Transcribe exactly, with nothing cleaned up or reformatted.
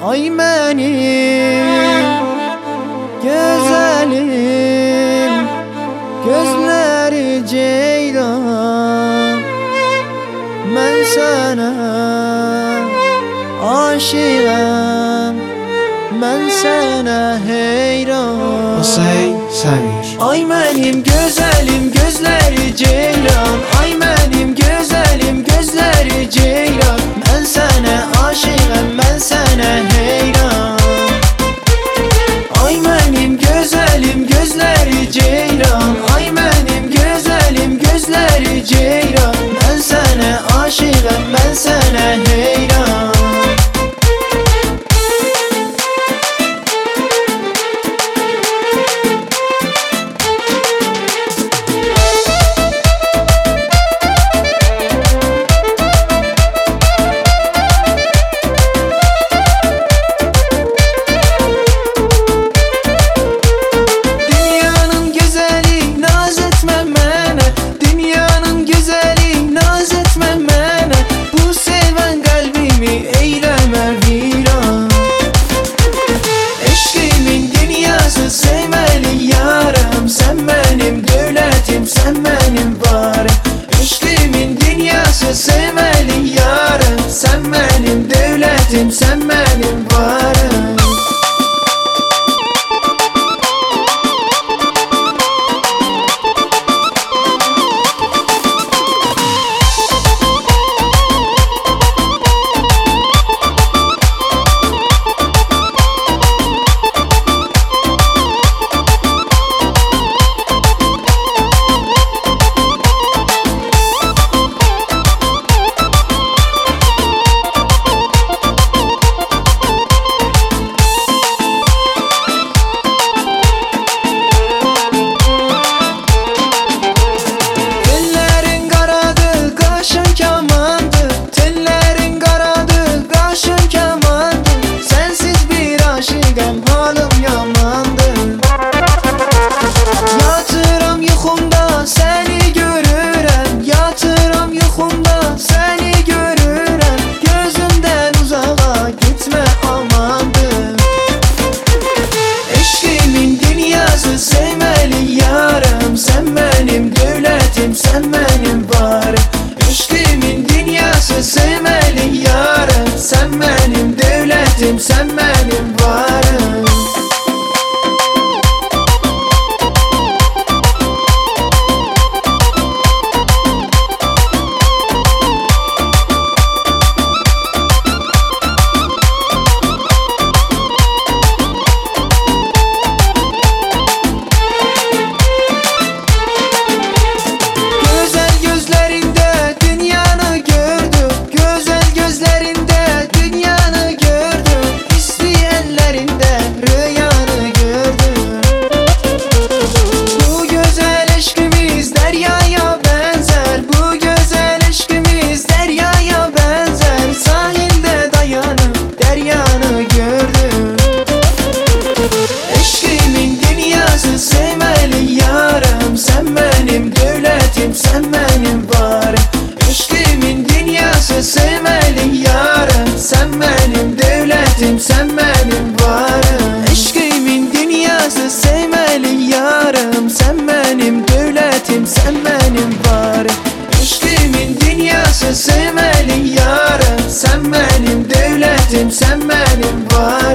Ay benim güzelim, gözleri ceylan. Ben sana aşığım, ben sana heyran. Hüseyin Səmir. Ay benim güzelim, gözleri ceylan. Ay benim güzelim, gözleri ceylan. Ben sana aşığım, ben sana heyran. Ay benim güzelim, gözleri ceylan. Ay benim güzelim, gözleri ceylan. Ben sana aşığım, ben sana heyran. Sen benim varım, eşkimin dünyası. Sevmeli yarım, sen benim devletim, sen benim varım. Sevmeli yarım, sen benim devletim, sen benim varım. Eşkimin dünyası. Sevmeli yarım, sen benim devletim, sen benim varım. Sevmeli yarım, sen benim devletim, sen benim varım. Eşkimin dünyası. Sevmeli yarım, sen benim devletim, sen benim varım. Eşkimin dünyası. Sevmeli yarım, sen benim devletim, sen benim varım. Eşkimin dünyası. Sevmeli yarım, sen benim devletim, sen benim varım.